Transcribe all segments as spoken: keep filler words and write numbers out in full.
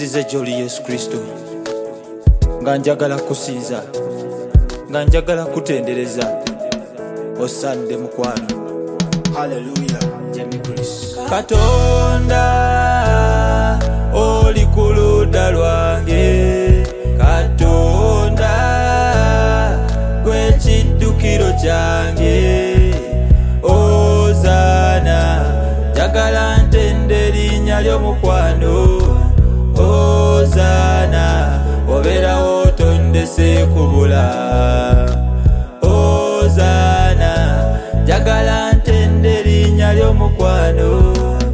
nzize joli Yesu Kristo nga njagala kusinza nga njagala kutendereza osande mukwano. Hallelujah. Jemi Chris Katonda oli kuluda lwange, Katonda gwe kiddukiro kyange, Ozana njagala ntende erinnya ly'omukwano, Ozana obeerawo tondese kubula, Ozana njagala ntende erinnya ly'omukwano,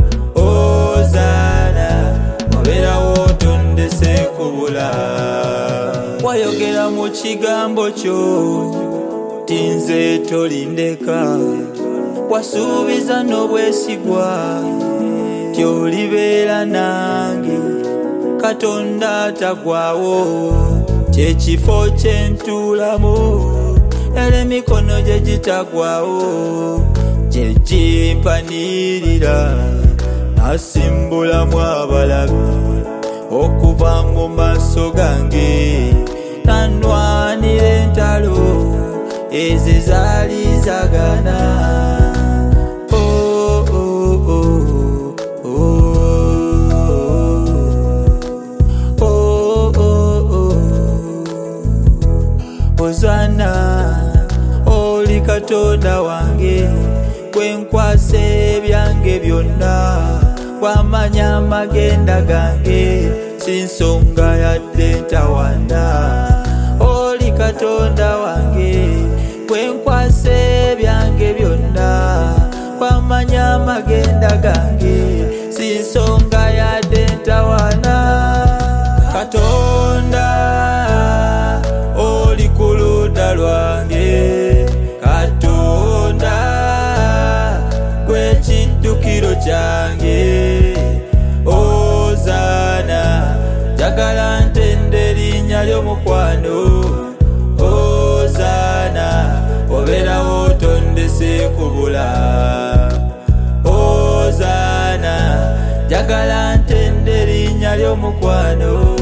Ozana obeerawo tondese kubula. Wayogera mu kigambo kyo tinze tolindeka, wasuubiza n'obwesigwa tyolibeera nange, Katonda tagwawo kyekifo kyentuulamu, era emikono gye gitagwawo gye gimpanirira, nasimbulamu abalabi okuva mu maaso gange, nanwanira entalo ezizaali zagana. Oh, oh, oh, oh. Oh, oh, oh. Ozana oli Katonda wange, kwenkwasa ebyange byonna, wamanya amagenda gange, sinsonga yadde ntawana. Oli Katonda wange, kwenkwasa ebyange byonna, wamanya amagenda gange, sinsonga yadde ntawana. Katonda oli kuluda lwange, Katonda gwe kiddukiro kyange, Ozana njagala ntende erinnya ly'omukwano, Ozana obeerawo tondese kubula, Ozana njagala ntende erinnya ly'omukwano,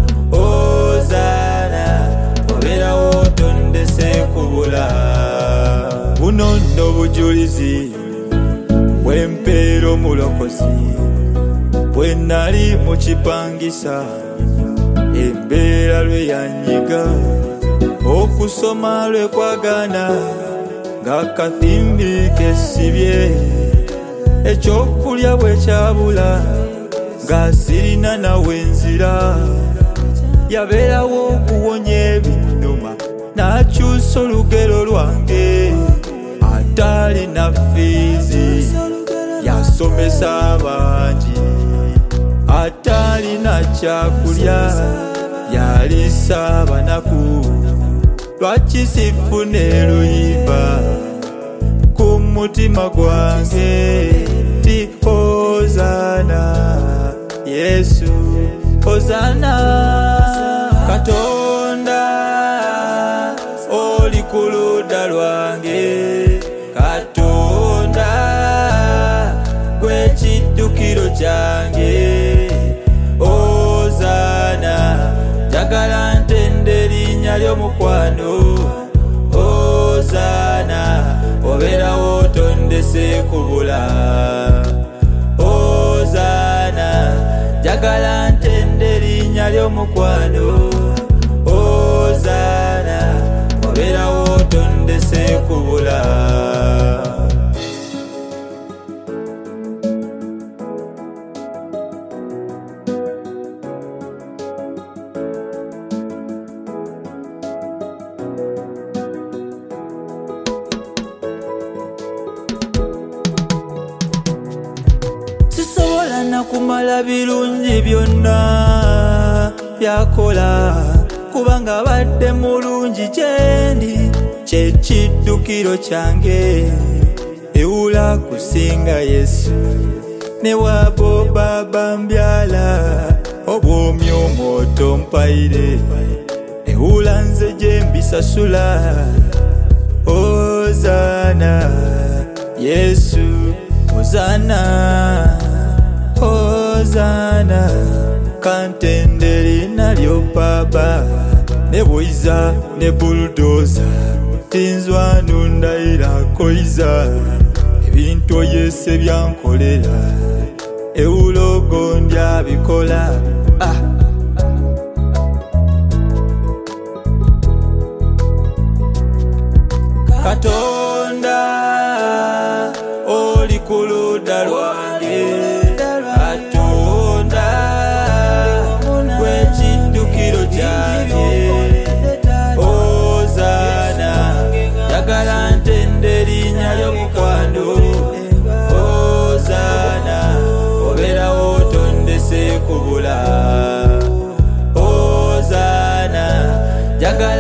Ozana obeerawo tondese kubula. Buno nno bujulizi bw'empeera omulokozi, bwe nali mu kipangisa embeera lwe yanyiga, okusoma lwe kwagana ng'akathimbi kesibye, ekyokulya bwe kyabula nga sirina nawe nzira, yabeerawo okuwonya ebinnuma n'akyusa olugero lwange, atalina fiizi yasomesa abangi, atalina kyakulya yalisa abanaku, lwaki sifune luyimba ku mutima gwange ti Ozana Yesu, Ozana. Katonda oli kuluda lwange, Katonda gwe kiddukiro kyange, Ozana njagala ntende erinnya ly'omukwano, Ozana obeerawo tondese kubula, Ozana njagala ntende erinnya ly'omukwano, Ozana obeerawo tondese kubula. Sisobola nakumala birungi byonna byakola, kubanga badde mulungi gyendi, kye kiddukiro kyange, ewula kusinga Yesu, ne wabo baba mbyala, obwomi omwoto mpaire, ewula nze gye mbisasula. Ozana Yesu, Ozana, Ozana Kantenderi nalyo baba, ne boiza ne bulldoza, tinzwa nundayira koiza, ebintu yese byankolera, ewulogo ndya bikola. Ah. Katonda oli kuluda lwange, Katonda gw'ekiddukiro kyange, Ozana njagala ntende erinnya ly'omukwano, Ozana obeerawo tondese kubula, Ozana njagala